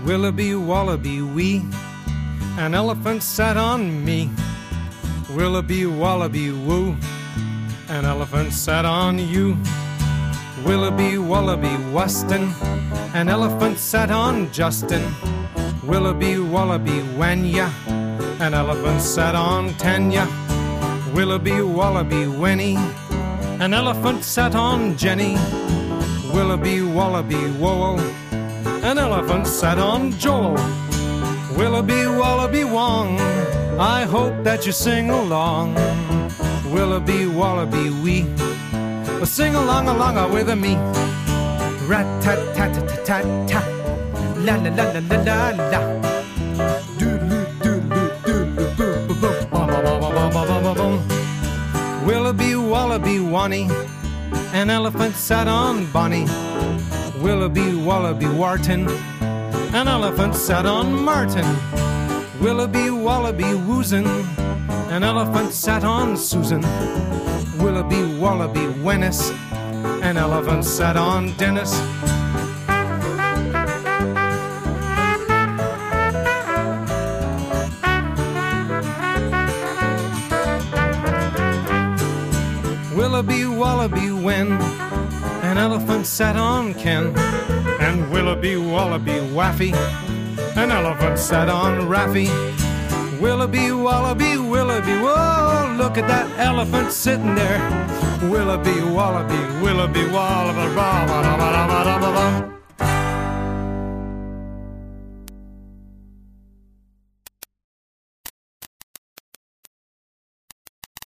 Willoughby, wallaby, wee, an elephant sat on me. Willoughby, wallaby, woo, an elephant sat on you. Willoughby, wallaby, Weston, an elephant sat on Justin. Willoughby, wallaby, Wenya, an elephant sat on Tenya. Willoughby, wallaby, Winnie, an elephant sat on Jenny. Willoughby, wallaby, Wowell, an elephant sat on Joel. Willoughby, wallaby, Wong, I hope that you sing along. Willoughby, wallaby, wee, well, sing along with me. Rat-tat-tat-tat-tat-ta, la-la-la-la-la-la-la. Willoughby, wallaby, Wonny, an elephant sat on Bonnie. Willoughby, wallaby, Wharton, an elephant sat on Martin. Willoughby, wallaby, Woozin, an elephant sat on Susan. Willoughby, wallaby, Wennis, an elephant sat on Dennis. Willoughby, wallaby, Wen, an elephant sat on Ken. And Willoughby, wallaby, Waffy, an elephant sat on Raffy. Willoughby, wallaby, Willoughby, whoa, look at that elephant sitting there. Willoughby, wallaby, Willoughby, wallaby,